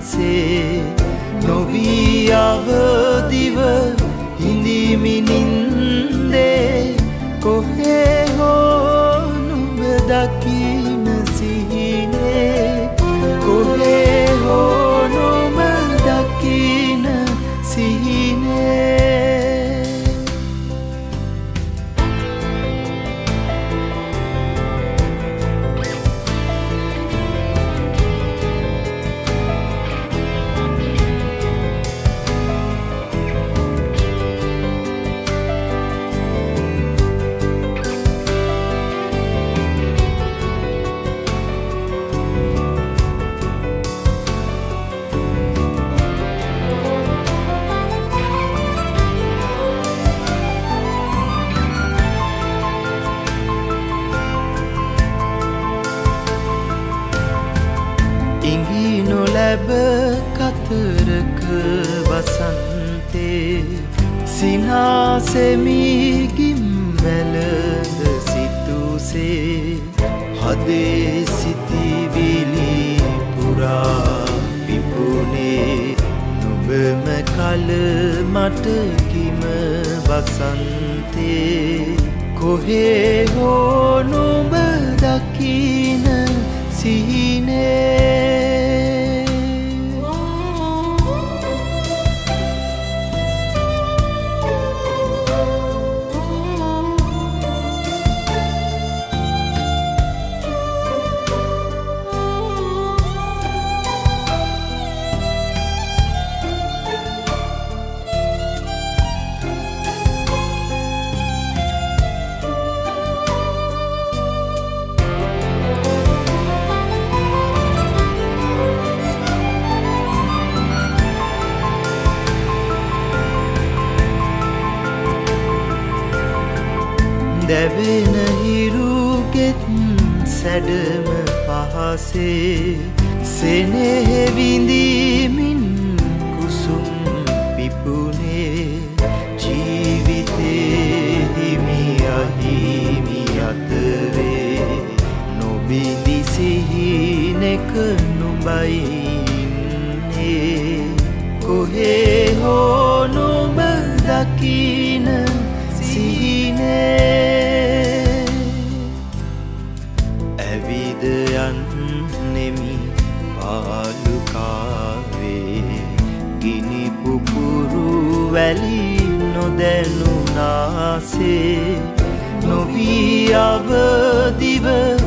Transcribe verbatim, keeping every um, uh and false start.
සේ නොවී අවදිව හිඳිමි නින්දේ කොහේ හෝ නුඹ දකින සිහිනේ කොහේ හෝ නුඹ දකින සිහිනේ ඉඟි නොලැබ කතරක වසන්තේ සිනාසෙමි ගිම්වැලද සිතුසේ හදේ සිතිවිලි පුරා පිපුනේ නුඹම කල මට කිම වසන්තේ කොහේ හෝ නුඹ දකින සිහිනේ දැවෙන හිරුගෙත් සැඩම පහසේ සෙනෙහෙ විඳිමින් කුසුම් පිපුනේ ජීවිතේ හිමි අහිමි අතරේ නොබිඳි සිහිනෙක නුඹයි ඉන්නේ කොහේ හෝ නුඹ දකින සිහිනේ ඇවිද යන්නෙමි පාලුකාවේ ගිනි පුපුරු වැලි නොදැනුනාසේ නොවී අවදිව